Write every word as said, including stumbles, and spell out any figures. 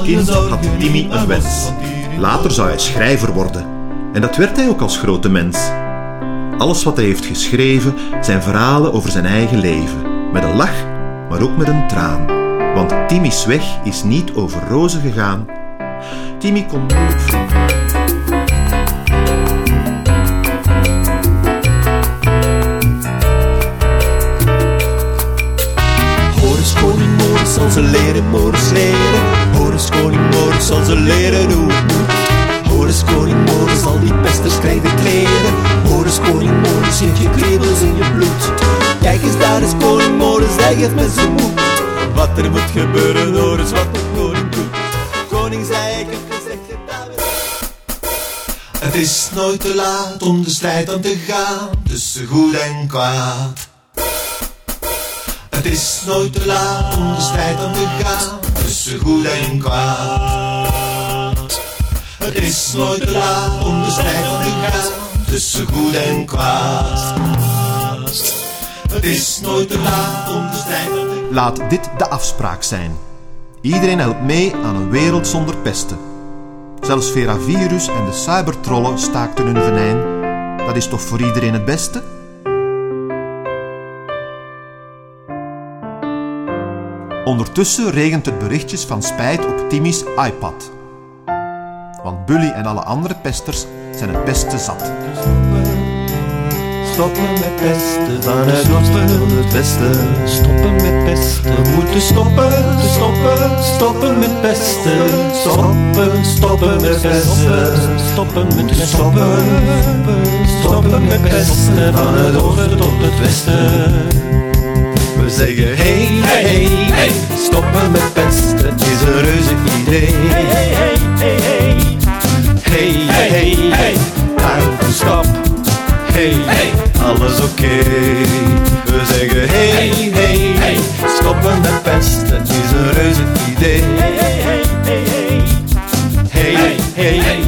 kind had Timmy een wens. Later zou hij schrijver worden. En dat werd hij ook als grote mens. Alles wat hij heeft geschreven zijn verhalen over zijn eigen leven. Met een lach, maar ook met een traan. Want Timmy's weg is niet over rozen gegaan. Timmy kon nooit vroegen. Koning Morris zal ze leren, Morris leren. Horus koning Morris zal ze leren hoe het moet. Horus koning Morris zal die pesters krijgen kleden. Horus koning Morris heeft je kriebels in je bloed. Kijk eens, daar is koning Morris, hij geeft met zijn moed. Wat er moet gebeuren, Horus, wat de koning doet. Koning zei, ik heb gezegd, gedaan. Het is nooit te laat om de strijd aan te gaan tussen goed en kwaad. Het is nooit te laat om de strijd aan te gaan tussen goed en kwaad. Het is nooit te laat om de strijd aan te gaan tussen goed en kwaad. Het is nooit te laat om de strijd aan te gaan. Laat dit de afspraak zijn. Iedereen helpt mee aan een wereld zonder pesten. Zelfs Veravirus en de cybertrollen staakten hun venijn. Dat is toch voor iedereen het beste? Ondertussen regent het berichtjes van spijt op Timmy's iPad. Want Bully en alle andere pesters zijn het pesten zat. Stoppen met pesten, van het stoppen het beste. Stoppen met pesten, we moeten stoppen, stoppen, stoppen met pesten. Stoppen, stoppen met pesten, stoppen met stoppen, stoppen met pesten, van het oosten tot het westen. We zeggen hey, hey, hey, hey, stoppen met pesten, het is een reuze idee. Hey, hey, hey, hey, hey, hey, hey, hey, hey, time to stop. Hey, hey, alles oké. Okay. We zeggen hey, hey, hey, stoppen met pesten, het is een reuze idee. Hey, hey, hey, hey, hey, hey, hey, hey.